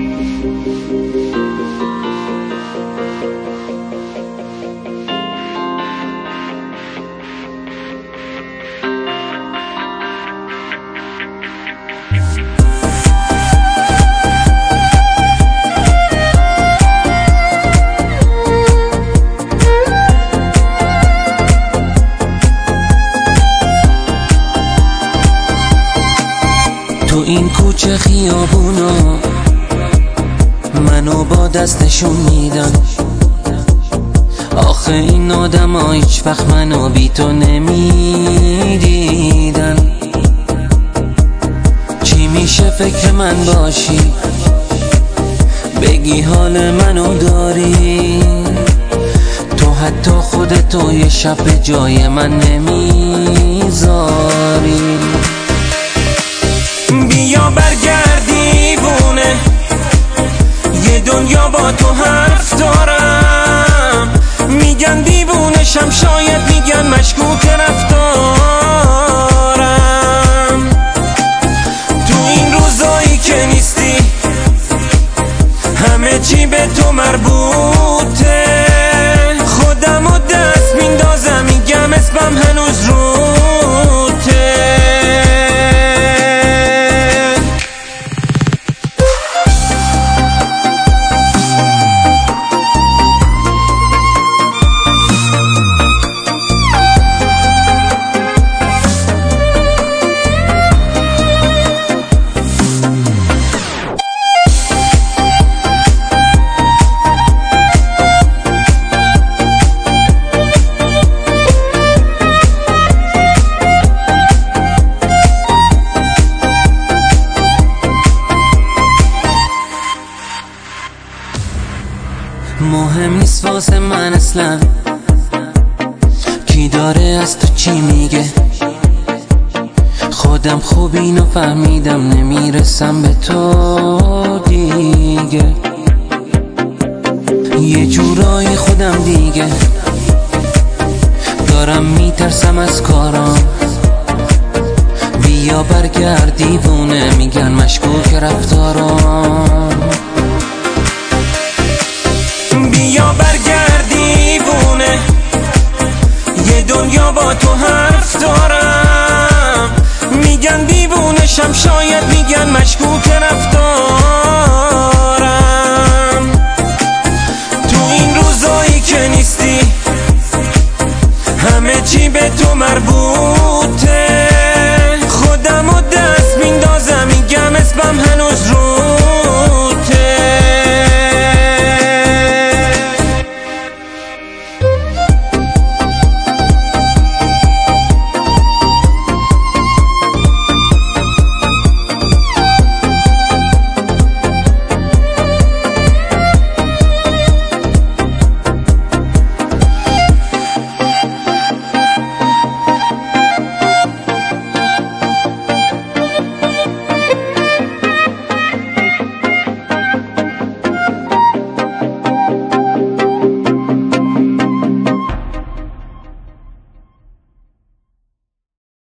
تو این کوچه خیابونا منو با دستشون میدن. آخه این آدما هیچ وقت منو بی تو نمیدیدن. چی میشه فکر من باشی، بگی حال منو داری، تو حتی خودتو یه شب به جای من نمیذاری. بیا برگرد دیوونه، یه دنیا با تو حرف دارم. میگن دیوونشم، شاید میگن مشکوک رفتارم. تو این روزایی که نیستی همه چی به تو مربوطه. خودمو دست میندازم، میگم اسمم هنوز روته. مهم نیست واسه من اصلا کی داره از تو چی میگه. خودم خوب اینو فهمیدم، نمیرسم به تو دیگه. یه جورایی خودم دیگه دارم میترسم از کارام. بیا برگرد دیوونه، میگن مشکوک رفتارام. بیا برگرد دیوونه، یه دنیا با تو حرف دارم. میگن دیوونشم، شاید میگن مشکوک رفتارم. تو این روزایی که نیستی همه چی به تو مربوطه.